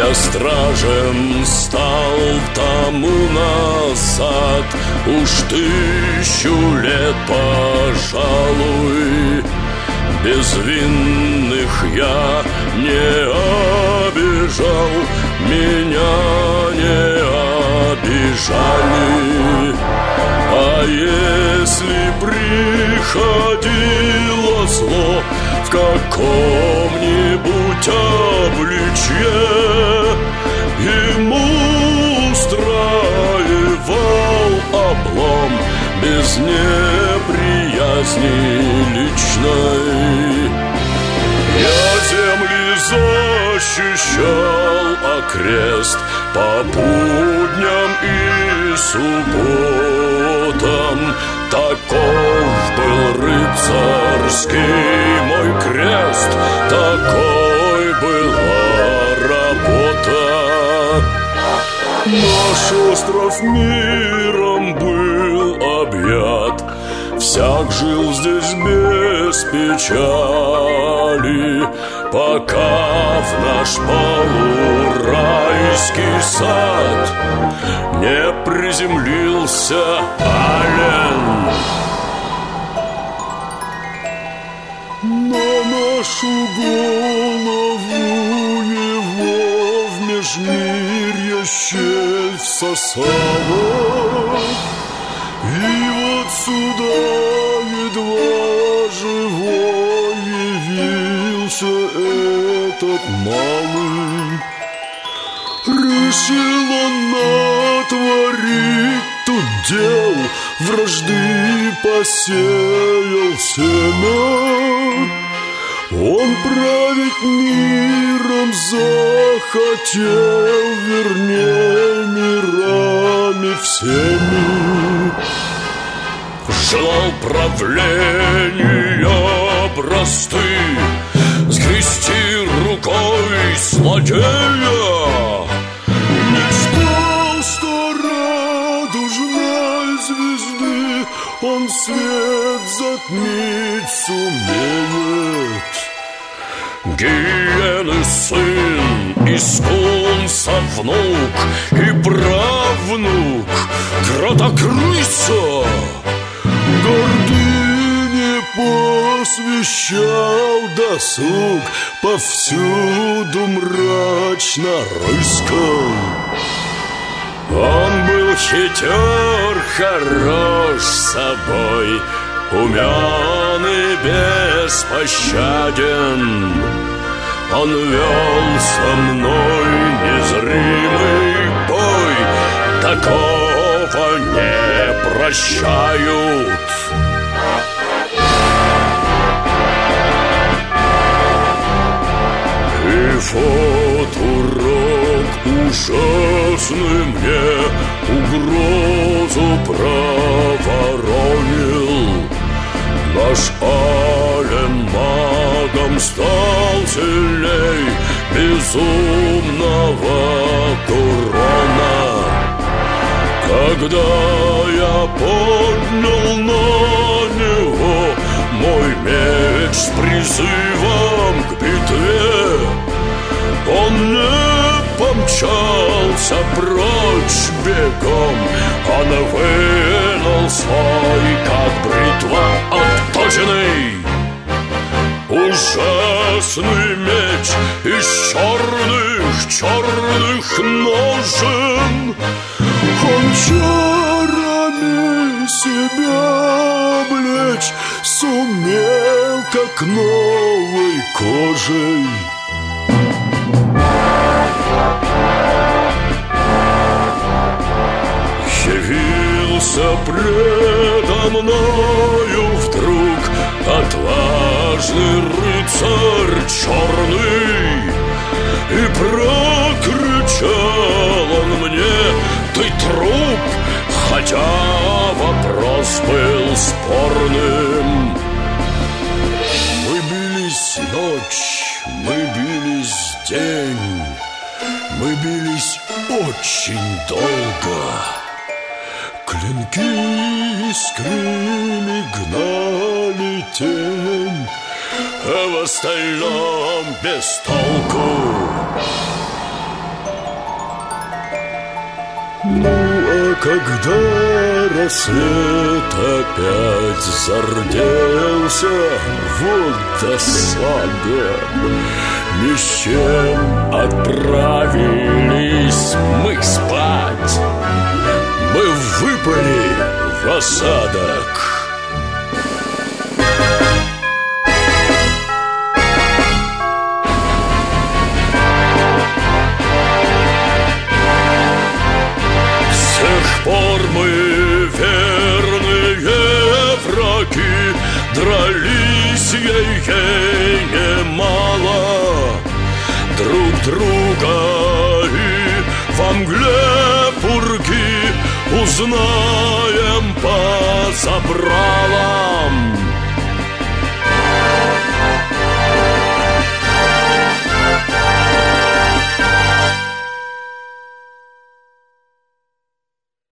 Я стражем стал тому назад, уж 1000 лет, пожалуй. Безвинных я не обижал, меня не обижали. А если приходило зло в каком-нибудь обличье, ему устраивал облом без неприязни личной. Я земли защищал окрест по будням и субботам. Таков был рыцарский мой крест, такой была работа. Наш остров миром был объят, всяк жил здесь без печали, пока в наш полурайский сад не приземлился олень. На нашу голову его в межмирье щель всосала, и вот сюда едва живой явился этот малый. Решил он натворить тут дел, вражды посеял семя. Он править миром захотел, вернее, мирами всеми. Желал правления просты, сгрести рукой злодея. Мечтал, что радужной звезды он свет затмить сумеет. Гиены сын, исконса внук и правнук Кротокрыса, гордыне посвящал досуг, повсюду мрачно рыскал. Он был хитер, хорош собой, умен и беспощаден. Он вел со мной незримый бой, такого не прощают. И вот урок ужасный мне угрозу проворонил. Наш олень магом стал сильней безумного Турона. Когда я поднял на него мой меч с призывом к битве, он не помчался прочь бегом, он вынул свой, как бритва отточенный, ужасный меч из черных ножен. Он чарами себя облечь сумел, как новой кожей. Явился предо мною вдруг отважный рыцарь черный, и прокричал он мне: ты труп, хотя вопрос был спорным. Мы бились ночь, мы бились день, мы бились очень долго. Клинки искрами гнали тень, а в остальном без толку. Ну, а когда рассвет опять зарделся, вот досада, ни с чем отправились мы спать. Мы выпали в осадок. С тех пор мы верные враги, дрались ей немало друг друга, и во мгле пурги узнаем по забралам.